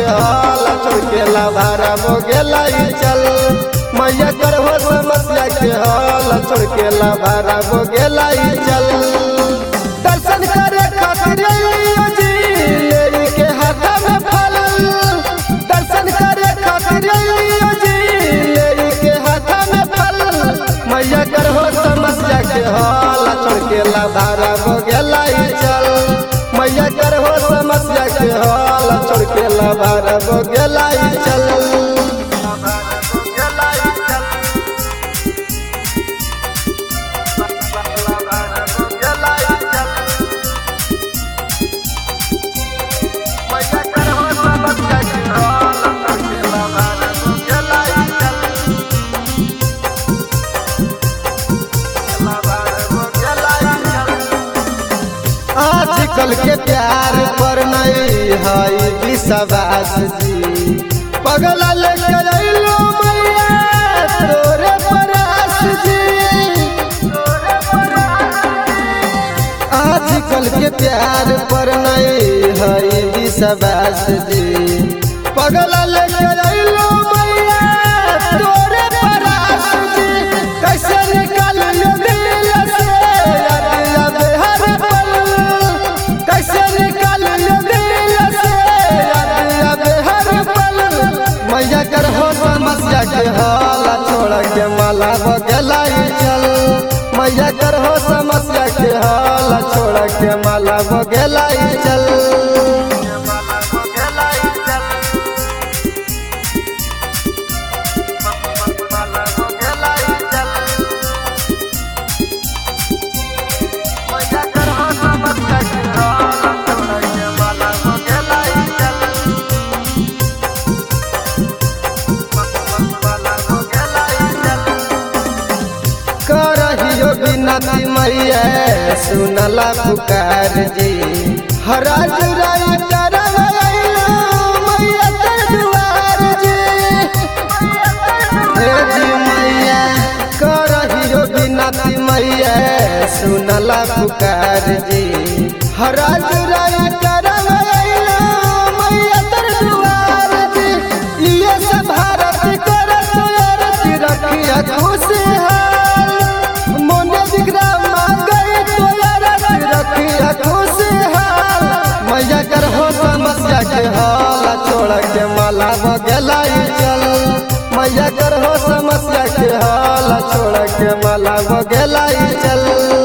हाल छोड़ के लाभारा हो गेला चल। मैया कर हो समस्या के हाल छोड़ के लाभारा हो गेला चल। दर्शन करे खातिर जी लेके हाथ में फल, दर्शन करे खातिर जी लेके हाथ में फल। मैया कर हो समस्या के हाल छोड़ के लाभारा हो गेला चल। मैया कर हो समस्या के हाल छोड़ के लाभारा हो गेला चल। आजकल के प्यार पर नहीं है विश्वास जी, पगला लेके अइलो मैया तोरे परास जी। आजकल के प्यार पर नहीं है विश्वास जी, पगला लेके अइलो मैया तोरे परास जी। कैसे निकाल लो दिल से याद हर पल, कैसे निकाल लो दिल से याद हर पल। मैया कर हो समस्या के हाल छोड़ के माला हो गेला चल। मैया कर हो समस्या के हाल छोड़ के माला हो गेला चल। करहियो बिनती मैया सुनला पुकार जी, हराज राय करवैलो मैया तर दुआर जी। हे जी मैया करहियो बिनती मैया सुनला पुकार जी, हराज राय करवैलो मैया तर दुआर जी। ये सब भारत करत आरती रखिया खुशहाल, मैया कर हो समस्या के हाल छोड़ के माला हो गेला चल। मैया कर हो समस्या के हाल छोड़ के माला हो गेला चल।